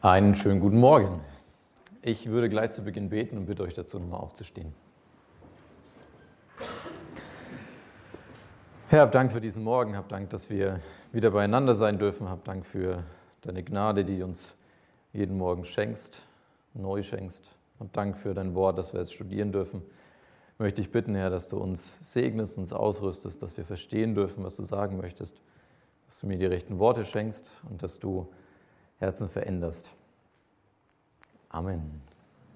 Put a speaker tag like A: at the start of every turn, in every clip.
A: Einen schönen guten Morgen. Ich würde gleich zu Beginn beten und bitte euch dazu, nochmal aufzustehen. Herr, hab Dank für diesen Morgen, hab Dank, dass wir wieder beieinander sein dürfen, hab Dank für deine Gnade, die du uns jeden Morgen schenkst, neu schenkst. Hab Dank für dein Wort, dass wir es studieren dürfen. Möchte ich bitten, Herr, dass du uns segnest, uns ausrüstest, dass wir verstehen dürfen, was du sagen möchtest, dass du mir die rechten Worte schenkst und dass du Herzen veränderst. Amen.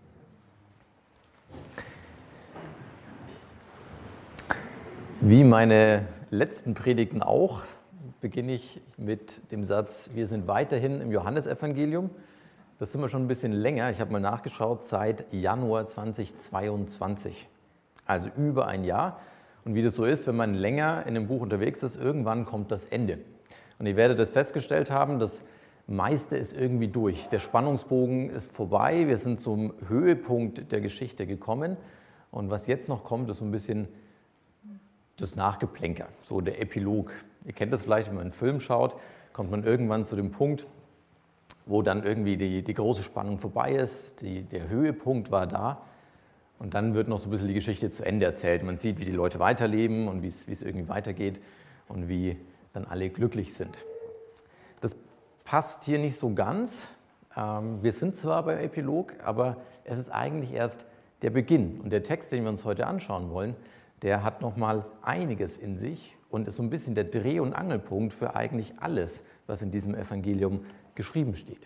A: Wie meine letzten Predigten auch, beginne ich mit dem Satz, wir sind weiterhin im Johannesevangelium. Das sind wir schon ein bisschen länger, ich habe mal nachgeschaut, seit Januar 2022, also über ein Jahr. Und wie das so ist, wenn man länger in einem Buch unterwegs ist, irgendwann kommt das Ende. Und ihr werdet das festgestellt haben, das meiste ist irgendwie durch. Der Spannungsbogen ist vorbei, wir sind zum Höhepunkt der Geschichte gekommen. Und was jetzt noch kommt, ist so ein bisschen das Nachgeplänker, so der Epilog. Ihr kennt das vielleicht, wenn man einen Film schaut, kommt man irgendwann zu dem Punkt, wo dann irgendwie die große Spannung vorbei ist, der Höhepunkt war da und dann wird noch so ein bisschen die Geschichte zu Ende erzählt. Man sieht, wie die Leute weiterleben und wie es irgendwie weitergeht und wie dann alle glücklich sind. Das passt hier nicht so ganz. Wir sind zwar beim Epilog, aber es ist eigentlich erst der Beginn. Und der Text, den wir uns heute anschauen wollen, der hat nochmal einiges in sich und ist so ein bisschen der Dreh- und Angelpunkt für eigentlich alles, was in diesem Evangelium geschrieben steht.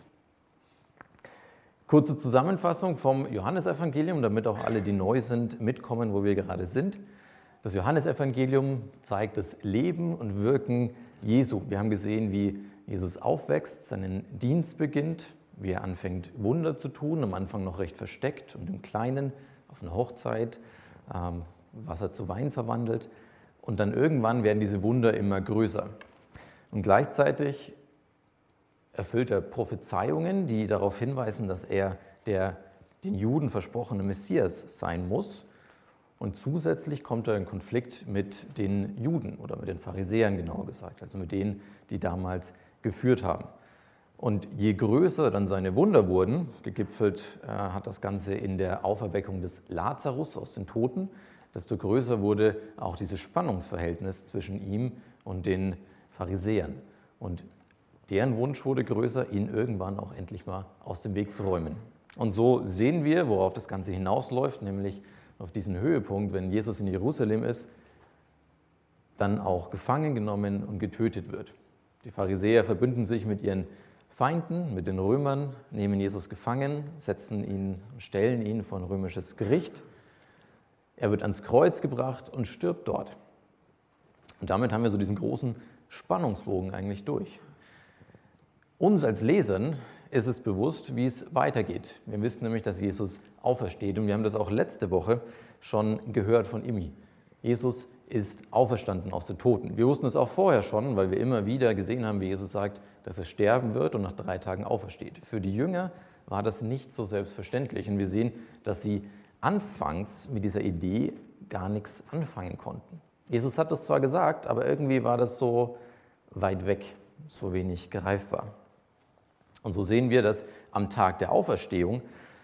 A: Kurze Zusammenfassung vom Johannesevangelium, damit auch alle, die neu sind, mitkommen, wo wir gerade sind. Das Johannesevangelium zeigt das Leben und Wirken Jesu. Wir haben gesehen, wie Jesus aufwächst, seinen Dienst beginnt, wie er anfängt, Wunder zu tun, am Anfang noch recht versteckt und im Kleinen, auf einer Hochzeit, Wasser zu Wein verwandelt. Und dann irgendwann werden diese Wunder immer größer. Und gleichzeitig erfüllt er Prophezeiungen, die darauf hinweisen, dass er der den Juden versprochene Messias sein muss. Und zusätzlich kommt er in Konflikt mit den Juden oder mit den Pharisäern genauer gesagt, also mit denen, die damals geführt haben. Und je größer dann seine Wunder wurden, gegipfelt hat das Ganze in der Auferweckung des Lazarus aus den Toten, desto größer wurde auch dieses Spannungsverhältnis zwischen ihm und den Pharisäern. Und deren Wunsch wurde größer, ihn irgendwann auch endlich mal aus dem Weg zu räumen. Und so sehen wir, worauf das Ganze hinausläuft, nämlich auf diesen Höhepunkt, wenn Jesus in Jerusalem ist, dann auch gefangen genommen und getötet wird. Die Pharisäer verbünden sich mit ihren Feinden, mit den Römern, nehmen Jesus gefangen, stellen ihn vor ein römisches Gericht. Er wird ans Kreuz gebracht und stirbt dort. Und damit haben wir so diesen großen Spannungsbogen eigentlich durch. Uns als Lesern ist es bewusst, wie es weitergeht. Wir wissen nämlich, dass Jesus aufersteht und wir haben das auch letzte Woche schon gehört von Imi. Jesus ist auferstanden aus den Toten. Wir wussten es auch vorher schon, weil wir immer wieder gesehen haben, wie Jesus sagt, dass er sterben wird und nach 3 Tagen aufersteht. Für die Jünger war das nicht so selbstverständlich und wir sehen, dass sie anfangs mit dieser Idee gar nichts anfangen konnten. Jesus hat das zwar gesagt, aber irgendwie war das so weit weg, so wenig greifbar. Und so sehen wir, dass am Tag der Auferstehung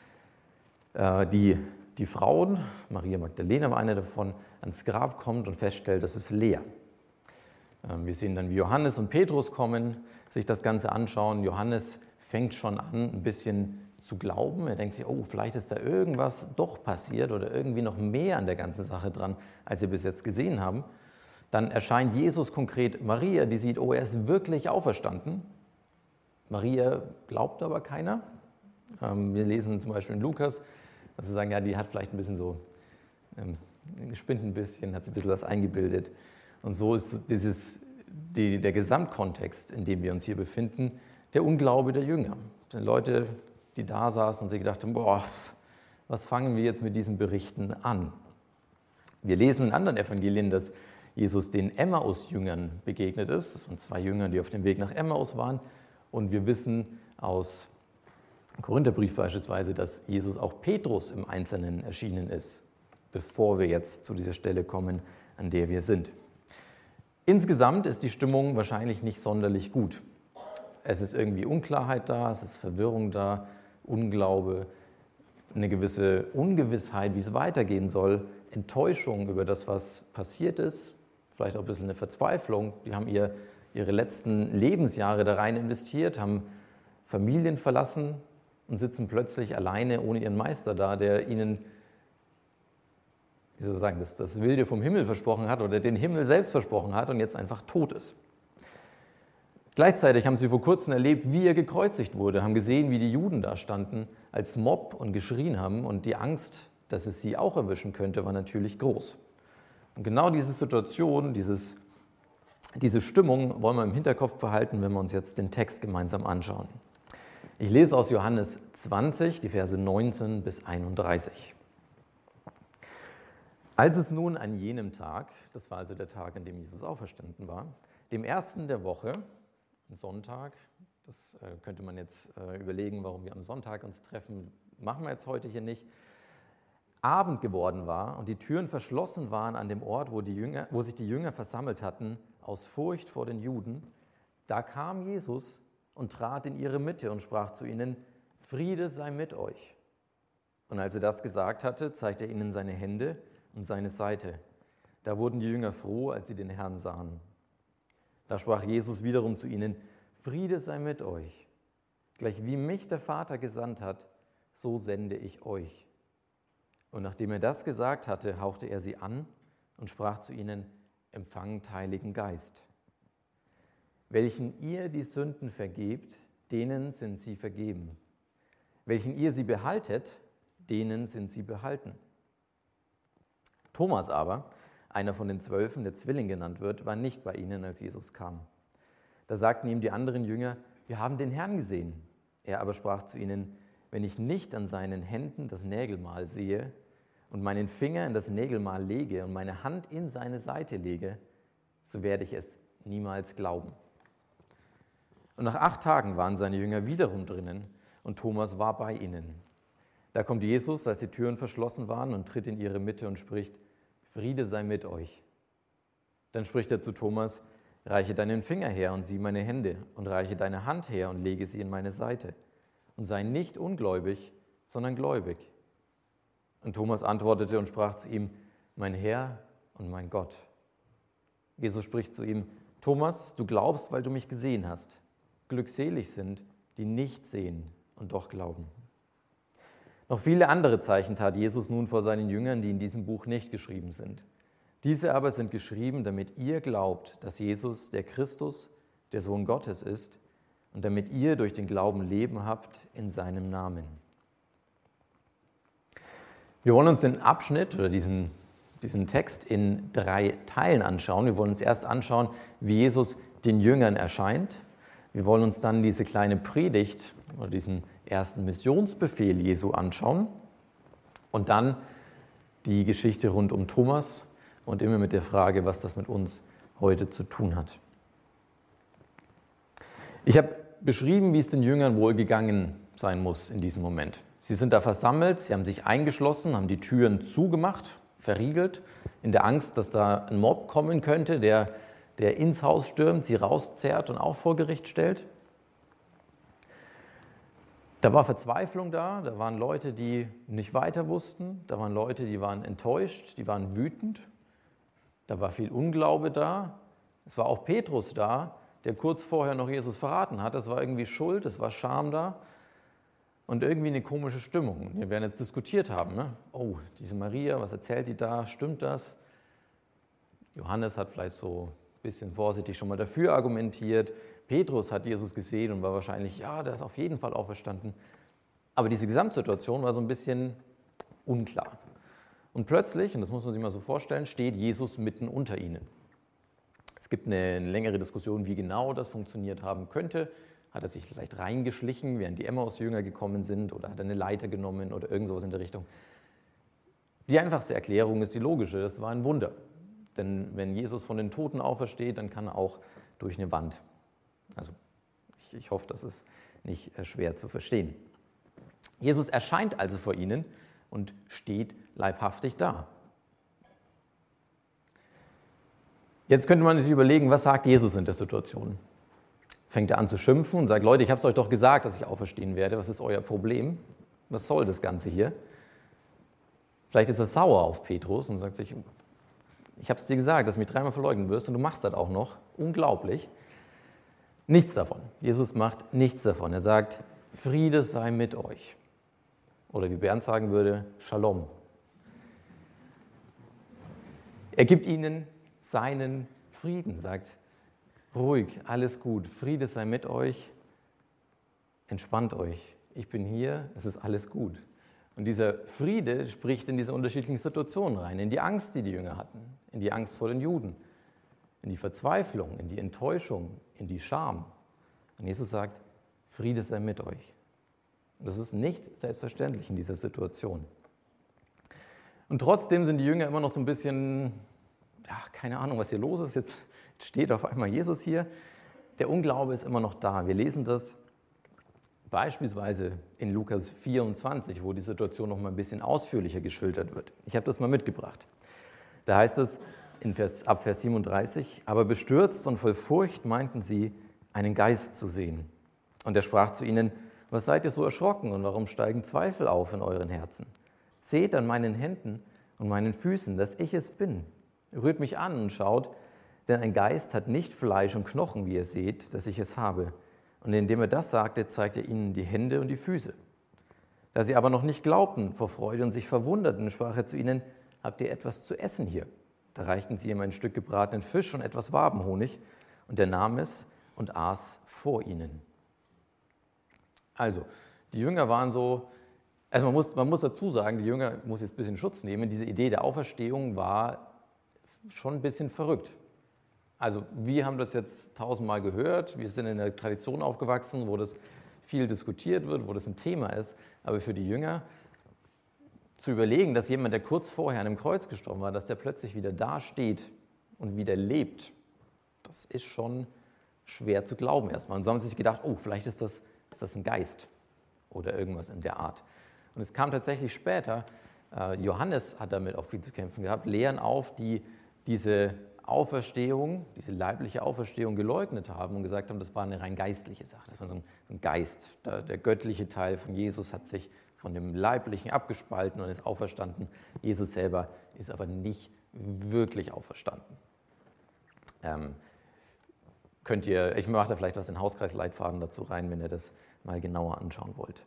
A: die Frauen, Maria Magdalena war eine davon, ans Grab kommt und feststellt, das ist leer. Wir sehen dann, wie Johannes und Petrus kommen, sich das Ganze anschauen. Johannes fängt schon an, ein bisschen zu glauben. Er denkt sich, oh, vielleicht ist da irgendwas doch passiert oder irgendwie noch mehr an der ganzen Sache dran, als wir bis jetzt gesehen haben. Dann erscheint Jesus konkret Maria, die sieht, oh, er ist wirklich auferstanden. Maria glaubt aber keiner. Wir lesen zum Beispiel in Lukas, dass sie sagen, ja, die hat vielleicht ein bisschen so gespinnt ein bisschen, hat sich ein bisschen was eingebildet. Und so ist der Gesamtkontext, in dem wir uns hier befinden, der Unglaube der Jünger. Die Leute, die da saßen und sich gedacht haben, boah, was fangen wir jetzt mit diesen Berichten an? Wir lesen in anderen Evangelien, dass Jesus den Emmaus-Jüngern begegnet ist. Das waren 2 Jünger, die auf dem Weg nach Emmaus waren. Und wir wissen aus dem Korintherbrief beispielsweise, dass Jesus auch Petrus im Einzelnen erschienen ist, bevor wir jetzt zu dieser Stelle kommen, an der wir sind. Insgesamt ist die Stimmung wahrscheinlich nicht sonderlich gut. Es ist irgendwie Unklarheit da, es ist Verwirrung da, Unglaube, eine gewisse Ungewissheit, wie es weitergehen soll, Enttäuschung über das, was passiert ist, vielleicht auch ein bisschen eine Verzweiflung. Die haben ihre letzten Lebensjahre da rein investiert, haben Familien verlassen und sitzen plötzlich alleine ohne ihren Meister da, der ihnen, wie soll ich sagen, das Wilde vom Himmel versprochen hat oder den Himmel selbst versprochen hat und jetzt einfach tot ist. Gleichzeitig haben sie vor kurzem erlebt, wie er gekreuzigt wurde, haben gesehen, wie die Juden da standen als Mob und geschrien haben und die Angst, dass es sie auch erwischen könnte, war natürlich groß. Und genau diese Situation, diese Stimmung wollen wir im Hinterkopf behalten, wenn wir uns jetzt den Text gemeinsam anschauen. Ich lese aus Johannes 20, die Verse 19 bis 31. Als es nun an jenem Tag, das war also der Tag, an dem Jesus auferstanden war, dem ersten der Woche, Sonntag, das könnte man jetzt überlegen, warum wir am Sonntag uns treffen, machen wir jetzt heute hier nicht, Abend geworden war und die Türen verschlossen waren an dem Ort, wo sich die Jünger versammelt hatten, aus Furcht vor den Juden, da kam Jesus und trat in ihre Mitte und sprach zu ihnen, Friede sei mit euch. Und als er das gesagt hatte, zeigte er ihnen seine Hände und seine Seite. Da wurden die Jünger froh, als sie den Herrn sahen. Da sprach Jesus wiederum zu ihnen, Friede sei mit euch. Gleich wie mich der Vater gesandt hat, so sende ich euch. Und nachdem er das gesagt hatte, hauchte er sie an und sprach zu ihnen, empfangt Heiligen Geist. Welchen ihr die Sünden vergebt, denen sind sie vergeben. Welchen ihr sie behaltet, denen sind sie behalten. Thomas aber, einer von den 12, der Zwilling genannt wird, war nicht bei ihnen, als Jesus kam. Da sagten ihm die anderen Jünger, wir haben den Herrn gesehen. Er aber sprach zu ihnen, wenn ich nicht an seinen Händen das Nägelmal sehe und meinen Finger in das Nägelmal lege und meine Hand in seine Seite lege, so werde ich es niemals glauben. Und nach 8 Tagen waren seine Jünger wiederum drinnen und Thomas war bei ihnen. Da kommt Jesus, als die Türen verschlossen waren, und tritt in ihre Mitte und spricht, Friede sei mit euch. Dann spricht er zu Thomas, reiche deinen Finger her und sieh meine Hände und reiche deine Hand her und lege sie in meine Seite. Und sei nicht ungläubig, sondern gläubig. Und Thomas antwortete und sprach zu ihm, mein Herr und mein Gott. Jesus spricht zu ihm, Thomas, du glaubst, weil du mich gesehen hast. Glückselig sind, die nicht sehen und doch glauben. Noch viele andere Zeichen tat Jesus nun vor seinen Jüngern, die in diesem Buch nicht geschrieben sind. Diese aber sind geschrieben, damit ihr glaubt, dass Jesus, der Christus, der Sohn Gottes ist, und damit ihr durch den Glauben Leben habt in seinem Namen. Wir wollen uns den Abschnitt oder diesen Text in 3 Teilen anschauen. Wir wollen uns erst anschauen, wie Jesus den Jüngern erscheint. Wir wollen uns dann diese kleine Predigt oder diesen ersten Missionsbefehl Jesu anschauen und dann die Geschichte rund um Thomas und immer mit der Frage, was das mit uns heute zu tun hat. Ich habe beschrieben, wie es den Jüngern wohl gegangen sein muss in diesem Moment. Sie sind da versammelt, sie haben sich eingeschlossen, haben die Türen zugemacht, verriegelt, in der Angst, dass da ein Mob kommen könnte, der ins Haus stürmt, sie rauszerrt und auch vor Gericht stellt. Da war Verzweiflung da waren Leute, die nicht weiter wussten, da waren Leute, die waren enttäuscht, die waren wütend, da war viel Unglaube da. Es war auch Petrus da, der kurz vorher noch Jesus verraten hat. Es war irgendwie Schuld, es war Scham da und irgendwie eine komische Stimmung. Wir werden jetzt diskutiert haben, ne? Oh, diese Maria, was erzählt die da? Stimmt das? Johannes hat vielleicht so ein bisschen vorsichtig schon mal dafür argumentiert. Petrus hat Jesus gesehen und war wahrscheinlich, ja, der ist auf jeden Fall auferstanden. Aber diese Gesamtsituation war so ein bisschen unklar. Und plötzlich, und das muss man sich mal so vorstellen, steht Jesus mitten unter ihnen. Es gibt eine längere Diskussion, wie genau das funktioniert haben könnte. Hat er sich vielleicht reingeschlichen, während die Emmaus-Jünger gekommen sind, oder hat er eine Leiter genommen oder irgend sowas in der Richtung. Die einfachste Erklärung ist die logische, das war ein Wunder. Denn wenn Jesus von den Toten aufersteht, dann kann er auch durch eine Wand. Also ich hoffe, das ist nicht schwer zu verstehen. Jesus erscheint also vor ihnen und steht leibhaftig da. Jetzt könnte man sich überlegen, was sagt Jesus in der Situation? fängt er an zu schimpfen und sagt, Leute, ich habe es euch doch gesagt, dass ich auferstehen werde. Was ist euer Problem? Was soll das Ganze hier? Vielleicht ist er sauer auf Petrus und sagt sich, ich habe es dir gesagt, dass du mich 3-mal verleugnen wirst und du machst das auch noch. Unglaublich. Nichts davon. Jesus macht nichts davon. Er sagt, Friede sei mit euch. Oder wie Bernd sagen würde, Shalom. Er gibt ihnen seinen Frieden, sagt, ruhig, alles gut, Friede sei mit euch, entspannt euch, ich bin hier, es ist alles gut. Und dieser Friede spricht in diese unterschiedlichen Situationen rein, in die Angst, die die Jünger hatten, in die Angst vor den Juden, in die Verzweiflung, in die Enttäuschung, in die Scham. Und Jesus sagt, Friede sei mit euch. Und das ist nicht selbstverständlich in dieser Situation. Und trotzdem sind die Jünger immer noch so ein bisschen, ja, keine Ahnung, was hier los ist. Jetzt steht auf einmal Jesus hier. Der Unglaube ist immer noch da. Wir lesen das beispielsweise in Lukas 24, wo die Situation noch mal ein bisschen ausführlicher geschildert wird. Ich habe das mal mitgebracht. Da heißt es ab Vers 37, aber bestürzt und voll Furcht meinten sie, einen Geist zu sehen. Und er sprach zu ihnen, was seid ihr so erschrocken und warum steigen Zweifel auf in euren Herzen? Seht an meinen Händen und meinen Füßen, dass ich es bin. Rührt mich an und schaut, denn ein Geist hat nicht Fleisch und Knochen, wie ihr seht, dass ich es habe. Und indem er das sagte, zeigte er ihnen die Hände und die Füße. Da sie aber noch nicht glaubten vor Freude und sich verwunderten, sprach er zu ihnen, habt ihr etwas zu essen hier? Da reichten sie ihm ein Stück gebratenen Fisch und etwas Wabenhonig, und er nahm es und aß vor ihnen. Also, die Jünger waren so, also man muss dazu sagen, die Jünger, muss jetzt ein bisschen Schutz nehmen, diese Idee der Auferstehung war schon ein bisschen verrückt. Also wir haben das jetzt 1000-mal gehört, wir sind in einer Tradition aufgewachsen, wo das viel diskutiert wird, wo das ein Thema ist, aber für die Jünger zu überlegen, dass jemand, der kurz vorher an einem Kreuz gestorben war, dass der plötzlich wieder da steht und wieder lebt, das ist schon schwer zu glauben erstmal. Und so haben sie sich gedacht, oh, vielleicht ist das ein Geist oder irgendwas in der Art. Und es kam tatsächlich später, Johannes hat damit auch viel zu kämpfen gehabt, Lehren auf, die diese Auferstehung, diese leibliche Auferstehung geleugnet haben und gesagt haben, das war eine rein geistliche Sache, das war so ein Geist. Der göttliche Teil von Jesus hat sich von dem Leiblichen abgespalten und ist auferstanden. Jesus selber ist aber nicht wirklich auferstanden. Ich mache da vielleicht was in Hauskreisleitfaden dazu rein, wenn ihr das mal genauer anschauen wollt.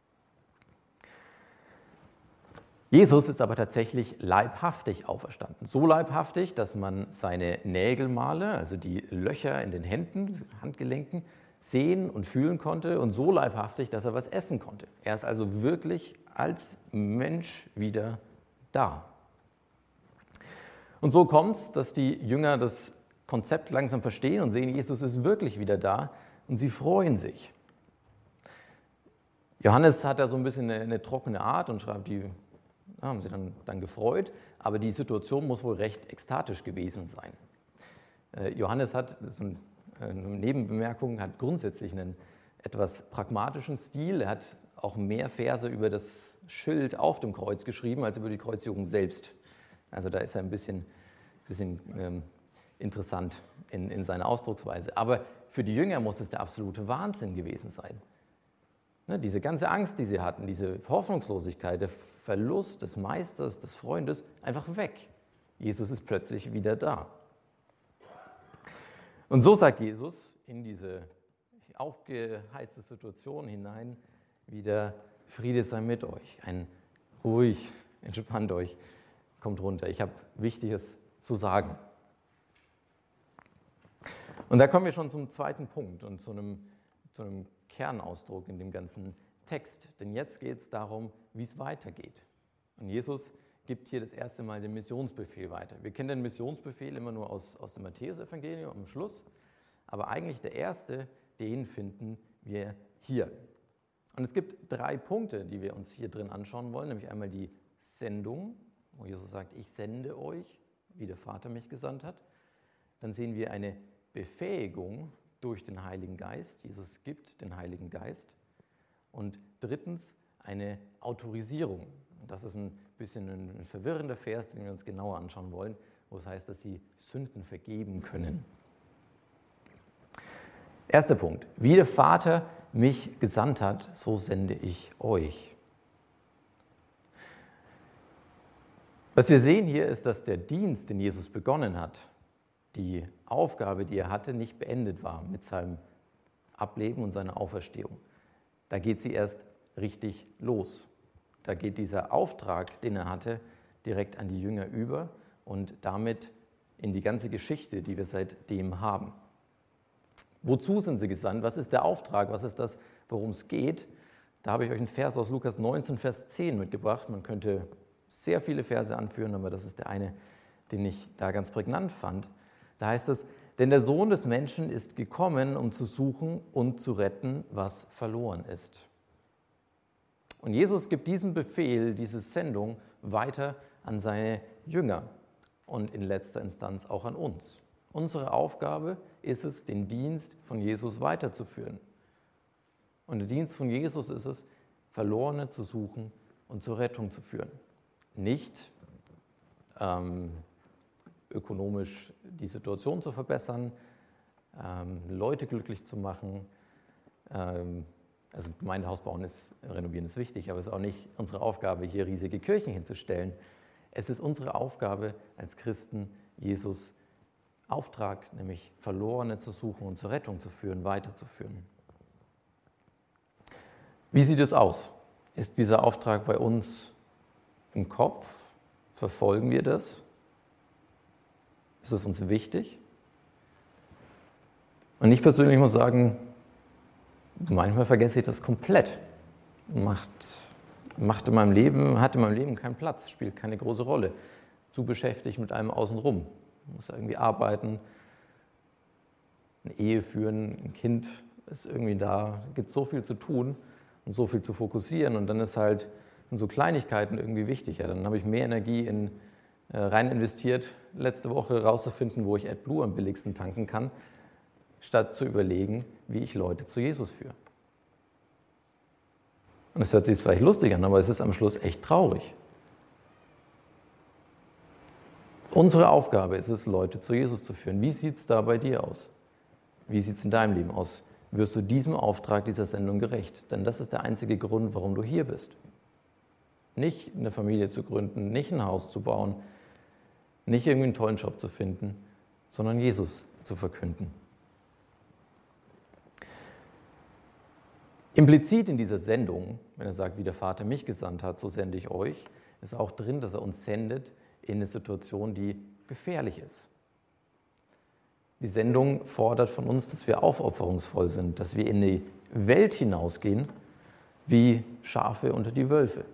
A: Jesus ist aber tatsächlich leibhaftig auferstanden. So leibhaftig, dass man seine Nägelmale, also die Löcher in den Händen, Handgelenken, sehen und fühlen konnte und so leibhaftig, dass er was essen konnte. Er ist also wirklich als Mensch wieder da. Und so kommt es, dass die Jünger das Konzept langsam verstehen und sehen, Jesus ist wirklich wieder da und sie freuen sich. Johannes hat da so ein bisschen eine trockene Art und schreibt, die haben sie dann gefreut, aber die Situation muss wohl recht ekstatisch gewesen sein. Johannes hat, das ist eine Nebenbemerkung, hat grundsätzlich einen etwas pragmatischen Stil. Er hat auch mehr Verse über das Schild auf dem Kreuz geschrieben, als über die Kreuzigung selbst. Also da ist er ein bisschen interessant in seiner Ausdrucksweise. Aber für die Jünger muss es der absolute Wahnsinn gewesen sein. Ne, diese ganze Angst, die sie hatten, diese Hoffnungslosigkeit, der Verlust des Meisters, des Freundes, einfach weg. Jesus ist plötzlich wieder da. Und so sagt Jesus in diese aufgeheizte Situation hinein wieder, Friede sei mit euch, ruhig, entspannt euch, kommt runter, ich habe Wichtiges zu sagen. Und da kommen wir schon zum zweiten Punkt und zu einem Kernausdruck in dem ganzen Text. Denn jetzt geht es darum, wie es weitergeht. Und Jesus gibt hier das erste Mal den Missionsbefehl weiter. Wir kennen den Missionsbefehl immer nur aus dem Matthäus-Evangelium am Schluss, aber eigentlich der erste, den finden wir hier. Und es gibt 3 Punkte, die wir uns hier drin anschauen wollen, nämlich einmal die Sendung, wo Jesus sagt, ich sende euch, wie der Vater mich gesandt hat. Dann sehen wir eine Befähigung durch den Heiligen Geist. Jesus gibt den Heiligen Geist. Und drittens eine Autorisierung. Und das ist ein bisschen ein verwirrender Vers, den wir uns genauer anschauen wollen, wo es heißt, dass sie Sünden vergeben können. Erster Punkt. Wie der Vater mich gesandt hat, so sende ich euch. Was wir sehen hier ist, dass der Dienst, den Jesus begonnen hat, die Aufgabe, die er hatte, nicht beendet war mit seinem Ableben und seiner Auferstehung. Da geht sie erst richtig los. Da geht dieser Auftrag, den er hatte, direkt an die Jünger über und damit in die ganze Geschichte, die wir seitdem haben. Wozu sind sie gesandt? Was ist der Auftrag? Was ist das, worum es geht? Da habe ich euch einen Vers aus Lukas 19, Vers 10 mitgebracht. Man könnte sehr viele Verse anführen, aber das ist der eine, den ich da ganz prägnant fand. Da heißt es, denn der Sohn des Menschen ist gekommen, um zu suchen und zu retten, was verloren ist. Und Jesus gibt diesen Befehl, diese Sendung weiter an seine Jünger und in letzter Instanz auch an uns. Unsere Aufgabe ist es, den Dienst von Jesus weiterzuführen. Und der Dienst von Jesus ist es, Verlorene zu suchen und zur Rettung zu führen. Nicht ökonomisch die Situation zu verbessern, Leute glücklich zu machen. Also Gemeindehaus bauen renovieren ist wichtig, aber es ist auch nicht unsere Aufgabe, hier riesige Kirchen hinzustellen. Es ist unsere Aufgabe als Christen, Jesus Auftrag, nämlich Verlorene zu suchen und zur Rettung zu führen, weiterzuführen. Wie sieht es aus? Ist dieser Auftrag bei uns im Kopf? Verfolgen wir das? Ist es uns wichtig? Und ich persönlich muss sagen, manchmal vergesse ich das komplett. Hat in meinem Leben keinen Platz, spielt keine große Rolle. Zu beschäftigt mit allem außenrum. Man muss irgendwie arbeiten, eine Ehe führen, ein Kind ist irgendwie da. Es gibt so viel zu tun und so viel zu fokussieren und dann sind so Kleinigkeiten irgendwie wichtiger. Dann habe ich mehr Energie rein investiert, letzte Woche rauszufinden, wo ich AdBlue am billigsten tanken kann, statt zu überlegen, wie ich Leute zu Jesus führe. Und es hört sich vielleicht lustig an, aber es ist am Schluss echt traurig. Unsere Aufgabe ist es, Leute zu Jesus zu führen. Wie sieht es da bei dir aus? Wie sieht es in deinem Leben aus? Wirst du diesem Auftrag dieser Sendung gerecht? Denn das ist der einzige Grund, warum du hier bist. Nicht eine Familie zu gründen, nicht ein Haus zu bauen, nicht irgendwie einen tollen Job zu finden, sondern Jesus zu verkünden. Implizit in dieser Sendung, wenn er sagt, wie der Vater mich gesandt hat, so sende ich euch, ist auch drin, dass er uns sendet in eine Situation, die gefährlich ist. Die Sendung fordert von uns, dass wir aufopferungsvoll sind, dass wir in die Welt hinausgehen wie Schafe unter die Wölfe.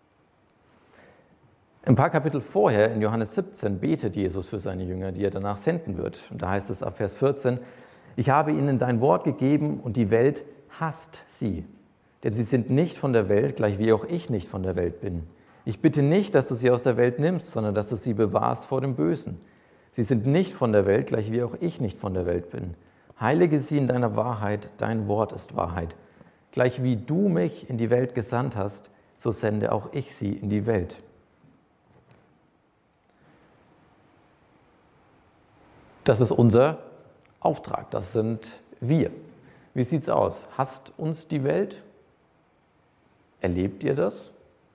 A: Ein paar Kapitel vorher, in Johannes 17, betet Jesus für seine Jünger, die er danach senden wird. Und da heißt es ab Vers 14, ich habe ihnen dein Wort gegeben und die Welt hasst sie. Denn sie sind nicht von der Welt, gleich wie auch ich nicht von der Welt bin. Ich bitte nicht, dass du sie aus der Welt nimmst, sondern dass du sie bewahrst vor dem Bösen. Sie sind nicht von der Welt, gleich wie auch ich nicht von der Welt bin. Heilige sie in deiner Wahrheit, dein Wort ist Wahrheit. Gleich wie du mich in die Welt gesandt hast, so sende auch ich sie in die Welt. Das ist unser Auftrag, das sind wir. Wie sieht es aus? Hasst uns die Welt? Erlebt ihr das?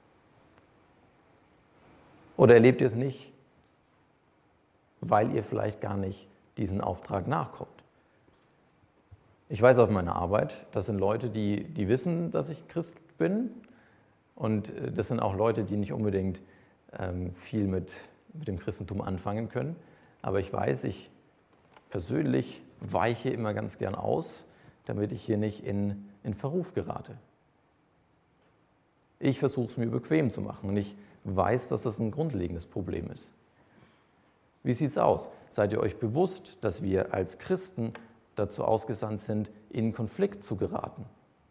A: Oder erlebt ihr es nicht, weil ihr vielleicht gar nicht diesen Auftrag nachkommt? Ich weiß auf meiner Arbeit, das sind Leute, die wissen, dass ich Christ bin. Und das sind auch Leute, die nicht unbedingt viel mit dem Christentum anfangen können. Aber ich weiß, ich persönlich weiche immer ganz gern aus, damit ich hier nicht in Verruf gerate. Ich versuche es mir bequem zu machen und ich weiß, dass das ein grundlegendes Problem ist. Wie sieht es aus? Seid ihr euch bewusst, dass wir als Christen dazu ausgesandt sind, in Konflikt zu geraten?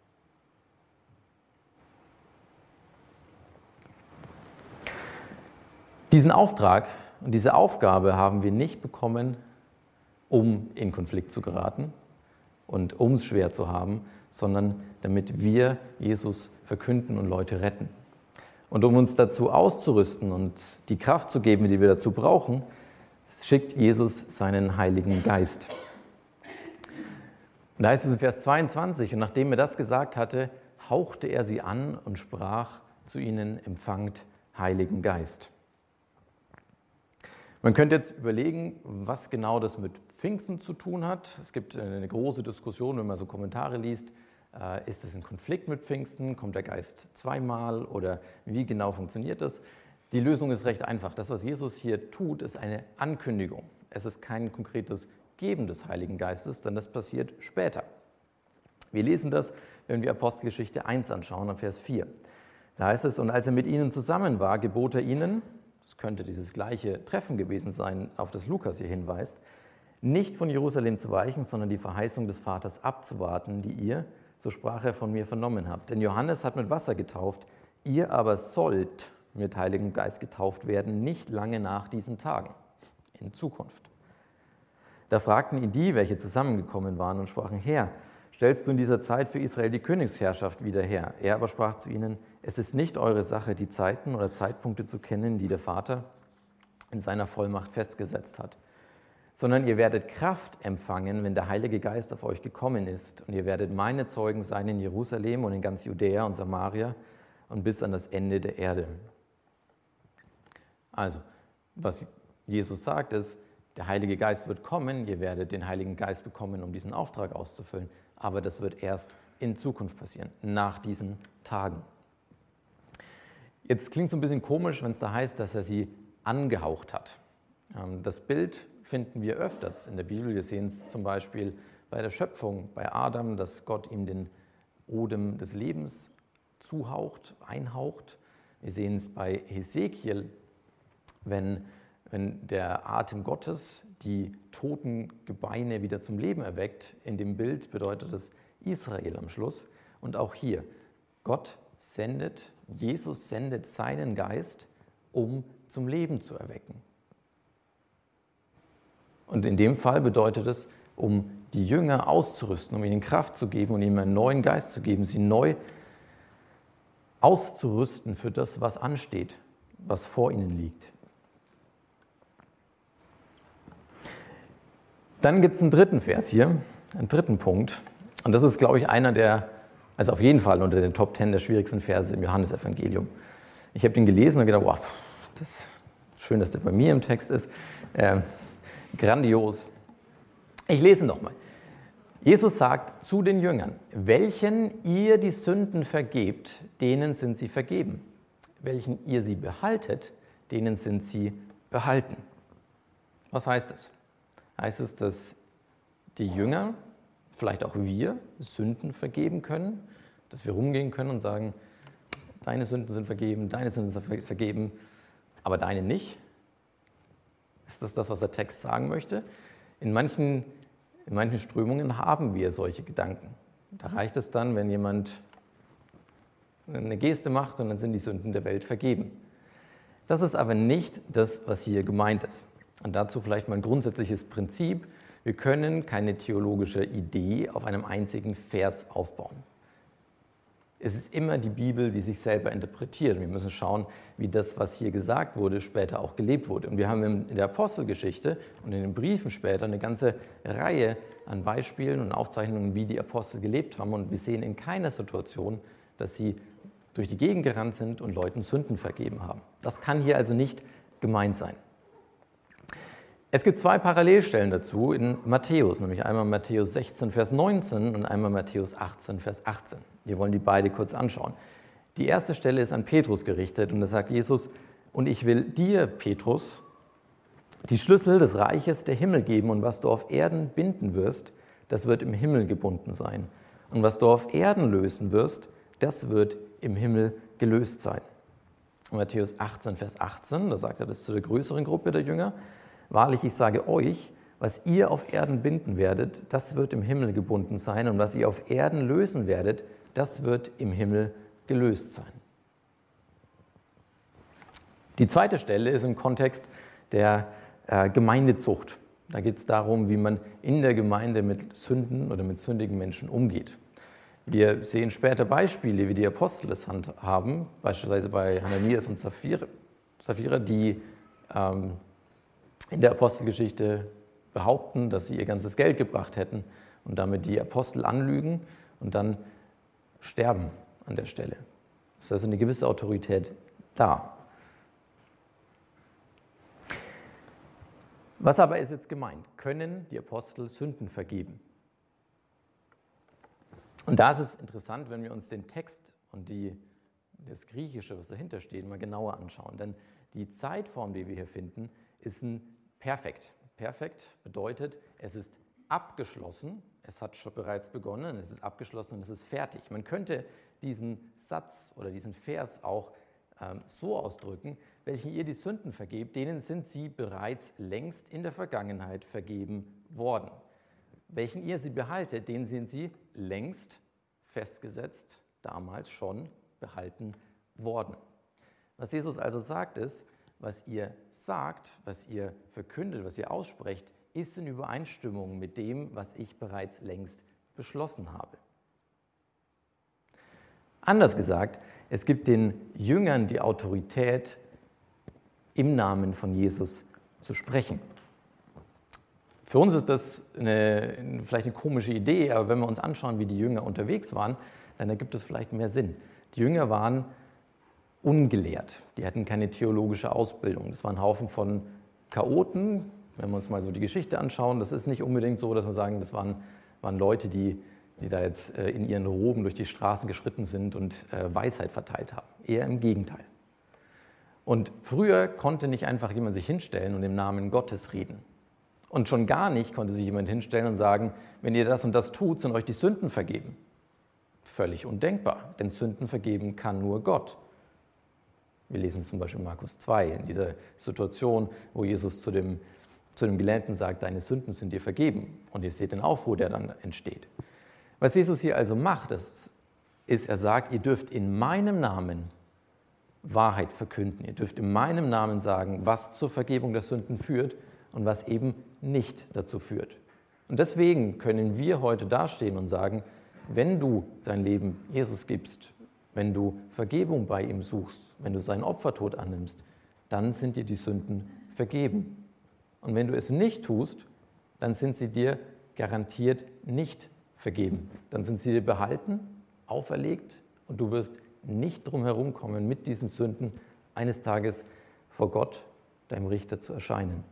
A: Diesen Auftrag und diese Aufgabe haben wir nicht bekommen, um in Konflikt zu geraten und um es schwer zu haben, sondern damit wir Jesus verkünden und Leute retten. Und um uns dazu auszurüsten und die Kraft zu geben, die wir dazu brauchen, schickt Jesus seinen Heiligen Geist. Und da heißt es in Vers 22, und nachdem er das gesagt hatte, hauchte er sie an und sprach zu ihnen, empfangt Heiligen Geist. Man könnte jetzt überlegen, was genau das mit Pfingsten zu tun hat. Es gibt eine große Diskussion, wenn man so Kommentare liest. Ist es ein Konflikt mit Pfingsten? Kommt der Geist zweimal? Oder wie genau funktioniert das? Die Lösung ist recht einfach. Das, was Jesus hier tut, ist eine Ankündigung. Es ist kein konkretes Geben des Heiligen Geistes, denn das passiert später. Wir lesen das, wenn wir Apostelgeschichte 1 anschauen, am Vers 4. Da heißt es, und als er mit ihnen zusammen war, gebot er ihnen, es könnte dieses gleiche Treffen gewesen sein, auf das Lukas hier hinweist, nicht von Jerusalem zu weichen, sondern die Verheißung des Vaters abzuwarten, die ihr, so sprach er, von mir vernommen habt. Denn Johannes hat mit Wasser getauft, ihr aber sollt mit Heiligem Geist getauft werden, nicht lange nach diesen Tagen, in Zukunft. Da fragten ihn die, welche zusammengekommen waren, und sprachen, Herr, stellst du in dieser Zeit für Israel die Königsherrschaft wieder her? Er aber sprach zu ihnen, es ist nicht eure Sache, die Zeiten oder Zeitpunkte zu kennen, die der Vater in seiner Vollmacht festgesetzt hat, sondern ihr werdet Kraft empfangen, wenn der Heilige Geist auf euch gekommen ist, und ihr werdet meine Zeugen sein in Jerusalem und in ganz Judäa und Samaria und bis an das Ende der Erde. Also, was Jesus sagt, ist, der Heilige Geist wird kommen, ihr werdet den Heiligen Geist bekommen, um diesen Auftrag auszufüllen, aber das wird erst in Zukunft passieren, nach diesen Tagen. Jetzt klingt es ein bisschen komisch, wenn es da heißt, dass er sie angehaucht hat. Das Bild finden wir öfters in der Bibel. Wir sehen es zum Beispiel bei der Schöpfung, bei Adam, dass Gott ihm den Odem des Lebens zuhaucht, einhaucht. Wir sehen es bei Hesekiel, wenn der Atem Gottes die toten Gebeine wieder zum Leben erweckt. In dem Bild bedeutet es Israel am Schluss. Und auch hier, Jesus sendet seinen Geist, um zum Leben zu erwecken. Und in dem Fall bedeutet es, um die Jünger auszurüsten, um ihnen Kraft zu geben und ihnen einen neuen Geist zu geben, sie neu auszurüsten für das, was ansteht, was vor ihnen liegt. Dann gibt es einen dritten Vers hier, einen dritten Punkt. Und das ist, glaube ich, einer der, also auf jeden Fall unter den Top 10 der schwierigsten Verse im Johannesevangelium. Ich habe den gelesen und gedacht, wow, das ist schön, dass der bei mir im Text ist. Grandios. Ich lese nochmal. Jesus sagt zu den Jüngern, welchen ihr die Sünden vergebt, denen sind sie vergeben. Welchen ihr sie behaltet, denen sind sie behalten. Was heißt das? Heißt es, dass die Jünger, vielleicht auch wir, Sünden vergeben können, dass wir rumgehen können und sagen, deine Sünden sind vergeben, deine Sünden sind vergeben, aber deine nicht? Ist das, was der Text sagen möchte? In manchen Strömungen haben wir solche Gedanken. Da reicht es dann, wenn jemand eine Geste macht und dann sind die Sünden der Welt vergeben. Das ist aber nicht das, was hier gemeint ist. Und dazu vielleicht mal ein grundsätzliches Prinzip. Wir können keine theologische Idee auf einem einzigen Vers aufbauen. Es ist immer die Bibel, die sich selber interpretiert. Wir müssen schauen, wie das, was hier gesagt wurde, später auch gelebt wurde. Und wir haben in der Apostelgeschichte und in den Briefen später eine ganze Reihe an Beispielen und Aufzeichnungen, wie die Apostel gelebt haben. Und wir sehen in keiner Situation, dass sie durch die Gegend gerannt sind und Leuten Sünden vergeben haben. Das kann hier also nicht gemeint sein. Es gibt zwei Parallelstellen dazu in Matthäus, nämlich einmal Matthäus 16, Vers 19 und einmal Matthäus 18, Vers 18. Wir wollen die beide kurz anschauen. Die erste Stelle ist an Petrus gerichtet und da sagt Jesus, und ich will dir, Petrus, die Schlüssel des Reiches der Himmel geben und was du auf Erden binden wirst, das wird im Himmel gebunden sein. Und was du auf Erden lösen wirst, das wird im Himmel gelöst sein. Und Matthäus 18, Vers 18, da sagt er das zu der größeren Gruppe der Jünger, wahrlich, ich sage euch, was ihr auf Erden binden werdet, das wird im Himmel gebunden sein. Und was ihr auf Erden lösen werdet, das wird im Himmel gelöst sein. Die zweite Stelle ist im Kontext der Gemeindezucht. Da geht es darum, wie man in der Gemeinde mit Sünden oder mit sündigen Menschen umgeht. Wir sehen später Beispiele, wie die Apostel es handhaben, beispielsweise bei Hananias und Sapphira, die in der Apostelgeschichte behaupten, dass sie ihr ganzes Geld gebracht hätten und damit die Apostel anlügen und dann sterben an der Stelle. Es ist also eine gewisse Autorität da. Was aber ist jetzt gemeint? Können die Apostel Sünden vergeben? Und da ist es interessant, wenn wir uns den Text und das Griechische, was dahinter steht, mal genauer anschauen. Denn die Zeitform, die wir hier finden, ist ein Perfekt. Perfekt bedeutet, es ist abgeschlossen, es hat schon bereits begonnen, es ist abgeschlossen und es ist fertig. Man könnte diesen Satz oder diesen Vers auch so ausdrücken: welchen ihr die Sünden vergebt, denen sind sie bereits längst in der Vergangenheit vergeben worden. Welchen ihr sie behaltet, denen sind sie längst festgesetzt, damals schon behalten worden. Was Jesus also sagt ist, was ihr sagt, was ihr verkündet, was ihr aussprecht, ist in Übereinstimmung mit dem, was ich bereits längst beschlossen habe. Anders gesagt, es gibt den Jüngern die Autorität, im Namen von Jesus zu sprechen. Für uns ist das vielleicht eine komische Idee, aber wenn wir uns anschauen, wie die Jünger unterwegs waren, dann ergibt es vielleicht mehr Sinn. Die Jünger waren ungelehrt, die hatten keine theologische Ausbildung. Das waren ein Haufen von Chaoten. Wenn wir uns mal so die Geschichte anschauen, das ist nicht unbedingt so, dass wir sagen, das waren Leute, die da jetzt in ihren Roben durch die Straßen geschritten sind und Weisheit verteilt haben. Eher im Gegenteil. Und früher konnte nicht einfach jemand sich hinstellen und im Namen Gottes reden. Und schon gar nicht konnte sich jemand hinstellen und sagen, wenn ihr das und das tut, sind euch die Sünden vergeben. Völlig undenkbar, denn Sünden vergeben kann nur Gott. Wir lesen zum Beispiel Markus 2, in dieser Situation, wo Jesus zu dem Gelähmten sagt, deine Sünden sind dir vergeben. Und ihr seht den Aufruhr, der dann entsteht. Was Jesus hier also macht, ist, er sagt, ihr dürft in meinem Namen Wahrheit verkünden. Ihr dürft in meinem Namen sagen, was zur Vergebung der Sünden führt und was eben nicht dazu führt. Und deswegen können wir heute dastehen und sagen, wenn du dein Leben Jesus gibst, wenn du Vergebung bei ihm suchst, wenn du seinen Opfertod annimmst, dann sind dir die Sünden vergeben. Und wenn du es nicht tust, dann sind sie dir garantiert nicht vergeben. Dann sind sie dir behalten, auferlegt und du wirst nicht drum herum kommen, mit diesen Sünden eines Tages vor Gott, deinem Richter, zu erscheinen.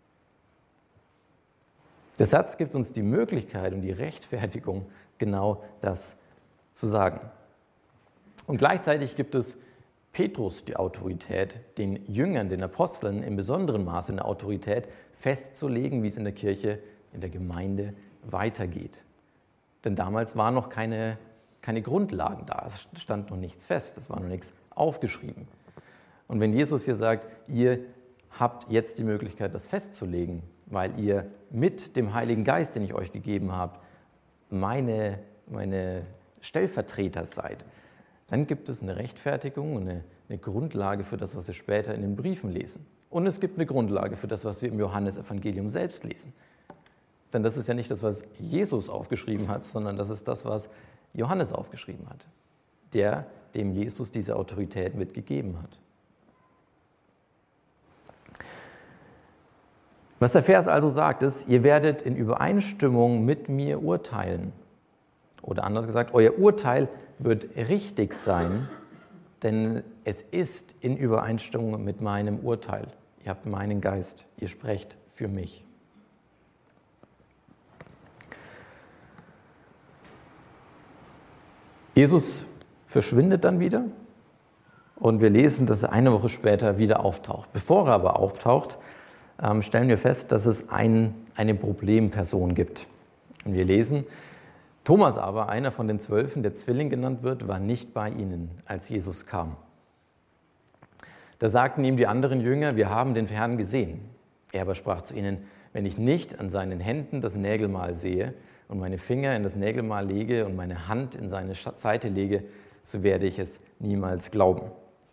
A: Der Satz gibt uns die Möglichkeit und die Rechtfertigung, genau das zu sagen. Und gleichzeitig gibt es Petrus die Autorität, den Jüngern, den Aposteln im besonderen Maße eine Autorität festzulegen, wie es in der Kirche, in der Gemeinde weitergeht. Denn damals waren noch keine Grundlagen da, es stand noch nichts fest, es war noch nichts aufgeschrieben. Und wenn Jesus hier sagt, ihr habt jetzt die Möglichkeit, das festzulegen, weil ihr mit dem Heiligen Geist, den ich euch gegeben habe, meine Stellvertreter seid, dann gibt es eine Rechtfertigung und eine Grundlage für das, was wir später in den Briefen lesen. Und es gibt eine Grundlage für das, was wir im Johannesevangelium selbst lesen. Denn das ist ja nicht das, was Jesus aufgeschrieben hat, sondern das ist das, was Johannes aufgeschrieben hat, dem Jesus diese Autorität mitgegeben hat. Was der Vers also sagt, ist, ihr werdet in Übereinstimmung mit mir urteilen. Oder anders gesagt, euer Urteil wird richtig sein, denn es ist in Übereinstimmung mit meinem Urteil. Ihr habt meinen Geist, ihr sprecht für mich. Jesus verschwindet dann wieder und wir lesen, dass er eine Woche später wieder auftaucht. Bevor er aber auftaucht, stellen wir fest, dass es eine Problemperson gibt. Und wir lesen, Thomas aber, einer von den 12, der Zwilling genannt wird, war nicht bei ihnen, als Jesus kam. Da sagten ihm die anderen Jünger, wir haben den Herrn gesehen. Er aber sprach zu ihnen, wenn ich nicht an seinen Händen das Nägelmal sehe und meine Finger in das Nägelmal lege und meine Hand in seine Seite lege, so werde ich es niemals glauben.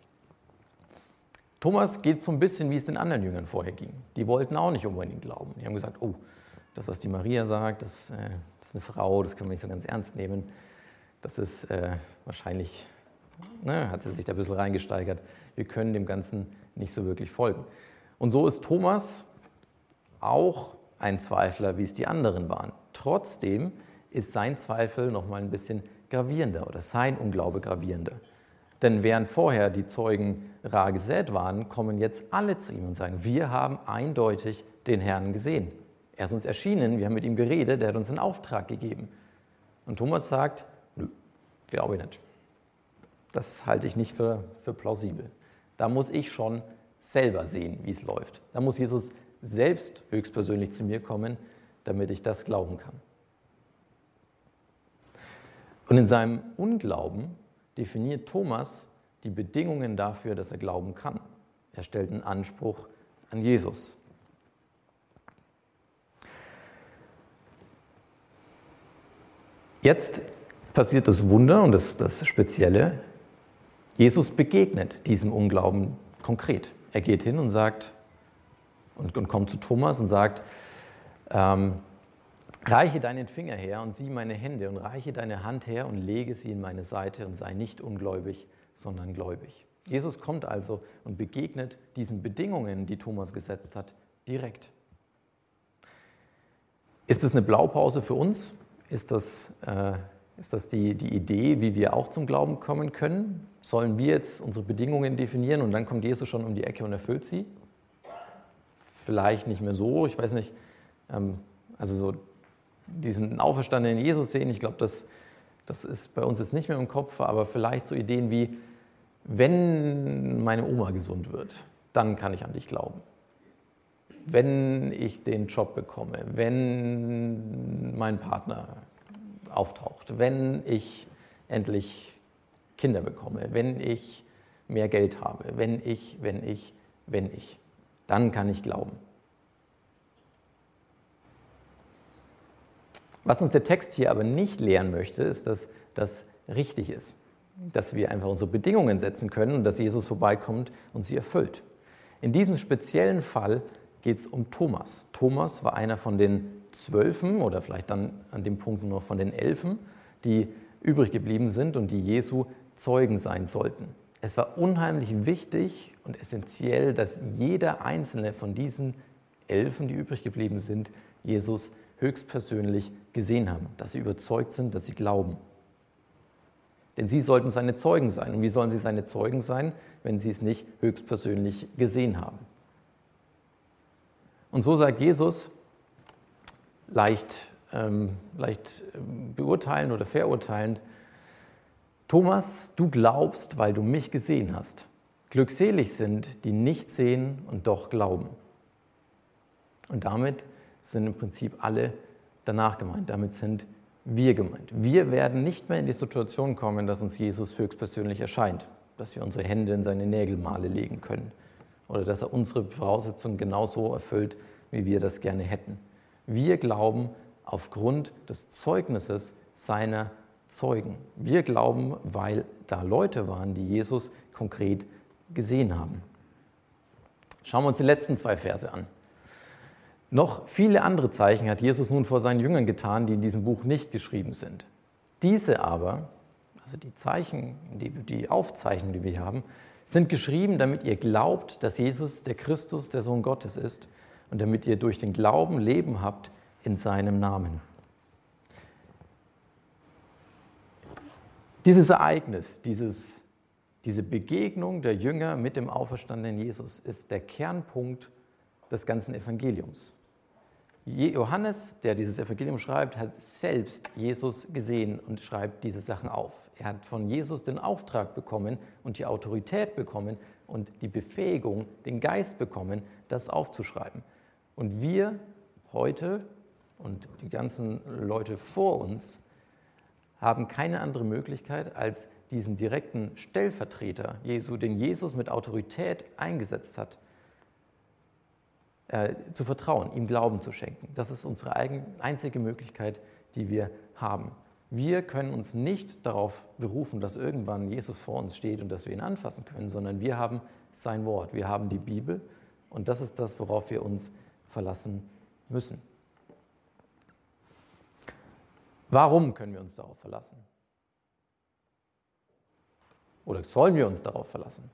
A: Thomas geht so ein bisschen, wie es den anderen Jüngern vorher ging. Die wollten auch nicht unbedingt glauben. Die haben gesagt, oh, das, was die Maria sagt, das ist eine Frau, das können wir nicht so ganz ernst nehmen. Das ist wahrscheinlich, hat sie sich da ein bisschen reingesteigert. Wir können dem Ganzen nicht so wirklich folgen. Und so ist Thomas auch ein Zweifler, wie es die anderen waren. Trotzdem ist sein Zweifel nochmal ein bisschen gravierender oder sein Unglaube gravierender. Denn während vorher die Zeugen rar gesät waren, kommen jetzt alle zu ihm und sagen, wir haben eindeutig den Herrn gesehen. Er ist uns erschienen, wir haben mit ihm geredet, er hat uns einen Auftrag gegeben. Und Thomas sagt, nö, glaube ich nicht. Das halte ich nicht für plausibel. Da muss ich schon selber sehen, wie es läuft. Da muss Jesus selbst höchstpersönlich zu mir kommen, damit ich das glauben kann. Und in seinem Unglauben definiert Thomas die Bedingungen dafür, dass er glauben kann. Er stellt einen Anspruch an Jesus. Jetzt passiert das Wunder und das Spezielle. Jesus begegnet diesem Unglauben konkret. Er geht hin und sagt und kommt zu Thomas und sagt, reiche deinen Finger her und sieh meine Hände und reiche deine Hand her und lege sie in meine Seite und sei nicht ungläubig, sondern gläubig. Jesus kommt also und begegnet diesen Bedingungen, die Thomas gesetzt hat, direkt. Ist das eine Blaupause für uns? Ist das die Idee, wie wir auch zum Glauben kommen können? Sollen wir jetzt unsere Bedingungen definieren und dann kommt Jesus schon um die Ecke und erfüllt sie? Vielleicht nicht mehr so, ich weiß nicht. Also so diesen auferstandenen Jesus sehen, ich glaube, das ist bei uns jetzt nicht mehr im Kopf, aber vielleicht so Ideen wie, wenn meine Oma gesund wird, dann kann ich an dich glauben. Wenn ich den Job bekomme, wenn mein Partner auftaucht, wenn ich endlich Kinder bekomme, wenn ich mehr Geld habe, wenn ich, dann kann ich glauben. Was uns der Text hier aber nicht lehren möchte, ist, dass das richtig ist. Dass wir einfach unsere Bedingungen setzen können und dass Jesus vorbeikommt und sie erfüllt. In diesem speziellen Fall geht es um Thomas. Thomas war einer von den 12 oder vielleicht dann an dem Punkt nur noch von den 11, die übrig geblieben sind und die Jesu Zeugen sein sollten. Es war unheimlich wichtig und essentiell, dass jeder einzelne von diesen 11, die übrig geblieben sind, Jesus höchstpersönlich gesehen haben, dass sie überzeugt sind, dass sie glauben. Denn sie sollten seine Zeugen sein. Und wie sollen sie seine Zeugen sein, wenn sie es nicht höchstpersönlich gesehen haben? Und so sagt Jesus, leicht beurteilend oder verurteilend, Thomas, du glaubst, weil du mich gesehen hast. Glückselig sind, die nicht sehen und doch glauben. Und damit sind im Prinzip alle danach gemeint. Damit sind wir gemeint. Wir werden nicht mehr in die Situation kommen, dass uns Jesus höchstpersönlich erscheint, dass wir unsere Hände in seine Nägelmale legen können oder dass er unsere Voraussetzungen genauso erfüllt, wie wir das gerne hätten. Wir glauben aufgrund des Zeugnisses seiner Zeugen. Wir glauben, weil da Leute waren, die Jesus konkret gesehen haben. Schauen wir uns die letzten 2 Verse an. Noch viele andere Zeichen hat Jesus nun vor seinen Jüngern getan, die in diesem Buch nicht geschrieben sind. Diese aber, also die Zeichen, die Aufzeichnungen, die wir haben, sind geschrieben, damit ihr glaubt, dass Jesus der Christus, der Sohn Gottes ist und damit ihr durch den Glauben Leben habt in seinem Namen. Dieses Ereignis, diese Begegnung der Jünger mit dem auferstandenen Jesus ist der Kernpunkt des ganzen Evangeliums. Johannes, der dieses Evangelium schreibt, hat selbst Jesus gesehen und schreibt diese Sachen auf. Er hat von Jesus den Auftrag bekommen und die Autorität bekommen und die Befähigung, den Geist bekommen, das aufzuschreiben. Und wir heute und die ganzen Leute vor uns haben keine andere Möglichkeit, als diesen direkten Stellvertreter Jesu, den Jesus mit Autorität eingesetzt hat, zu vertrauen, ihm Glauben zu schenken. Das ist unsere einzige Möglichkeit, die wir haben. Wir können uns nicht darauf berufen, dass irgendwann Jesus vor uns steht und dass wir ihn anfassen können, sondern wir haben sein Wort, wir haben die Bibel und das ist das, worauf wir uns verlassen müssen. Warum können wir uns darauf verlassen? Oder sollen wir uns darauf verlassen?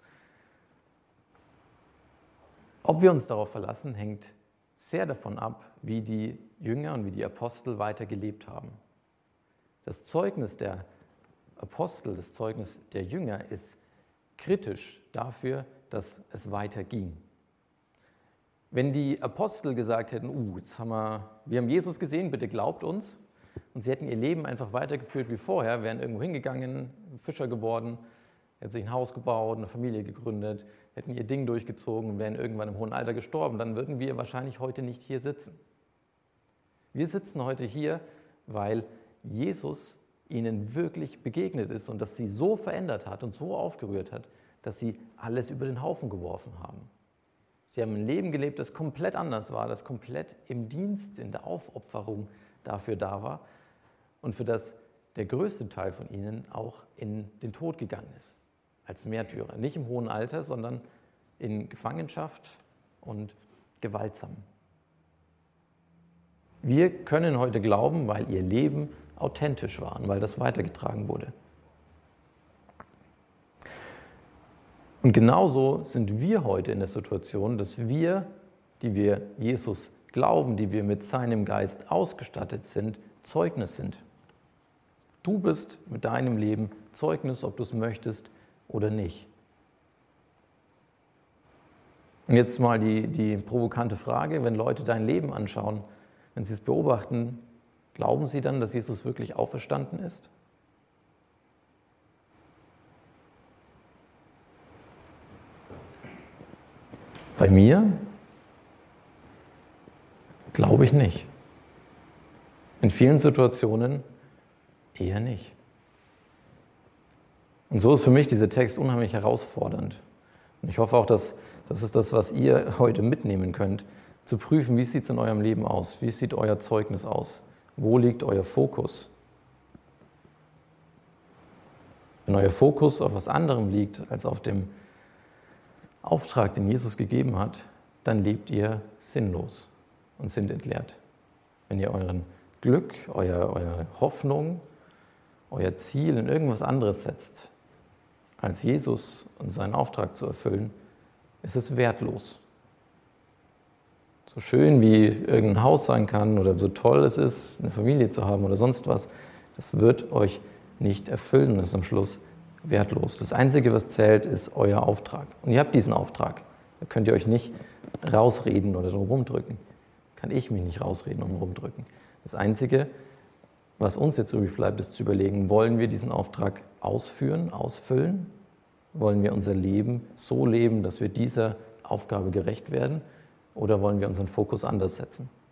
A: Ob wir uns darauf verlassen, hängt sehr davon ab, wie die Jünger und wie die Apostel weiter gelebt haben. Das Zeugnis der Apostel, das Zeugnis der Jünger ist kritisch dafür, dass es weiterging. Wenn die Apostel gesagt hätten, wir haben Jesus gesehen, bitte glaubt uns, und sie hätten ihr Leben einfach weitergeführt wie vorher, wären irgendwo hingegangen, Fischer geworden, hätten sich ein Haus gebaut, eine Familie gegründet, hätten ihr Ding durchgezogen und wären irgendwann im hohen Alter gestorben, dann würden wir wahrscheinlich heute nicht hier sitzen. Wir sitzen heute hier, weil Jesus ihnen wirklich begegnet ist und das sie so verändert hat und so aufgerührt hat, dass sie alles über den Haufen geworfen haben. Sie haben ein Leben gelebt, das komplett anders war, das komplett im Dienst, in der Aufopferung dafür da war und für das der größte Teil von ihnen auch in den Tod gegangen ist, als Märtyrer. Nicht im hohen Alter, sondern in Gefangenschaft und gewaltsam. Wir können heute glauben, weil ihr Leben authentisch war und weil das weitergetragen wurde. Und genauso sind wir heute in der Situation, dass wir, die wir Jesus glauben, die wir mit seinem Geist ausgestattet sind, Zeugnis sind. Du bist mit deinem Leben Zeugnis, ob du es möchtest oder nicht. Und jetzt mal die provokante Frage, wenn Leute dein Leben anschauen, wenn sie es beobachten, glauben sie dann, dass Jesus wirklich auferstanden ist? Bei mir glaube ich nicht. In vielen Situationen eher nicht. Und so ist für mich dieser Text unheimlich herausfordernd. Und ich hoffe auch, dass das ist das, was ihr heute mitnehmen könnt, zu prüfen, wie sieht es in eurem Leben aus? Wie sieht euer Zeugnis aus? Wo liegt euer Fokus? Wenn euer Fokus auf was anderem liegt als auf dem Auftrag, den Jesus gegeben hat, dann lebt ihr sinnlos und sinnentleert. Wenn ihr euren Glück, eure Hoffnung, euer Ziel in irgendwas anderes setzt, als Jesus und seinen Auftrag zu erfüllen, ist es wertlos. So schön wie irgendein Haus sein kann oder so toll es ist, eine Familie zu haben oder sonst was, das wird euch nicht erfüllen und ist am Schluss wertlos. Das Einzige, was zählt, ist euer Auftrag. Und ihr habt diesen Auftrag. Da könnt ihr euch nicht rausreden oder drum rumdrücken. Kann ich mich nicht rausreden und rumdrücken. Das Einzige, was uns jetzt übrig bleibt, ist zu überlegen, wollen wir diesen Auftrag ausführen, ausfüllen? Wollen wir unser Leben so leben, dass wir dieser Aufgabe gerecht werden? Oder wollen wir unseren Fokus anders setzen?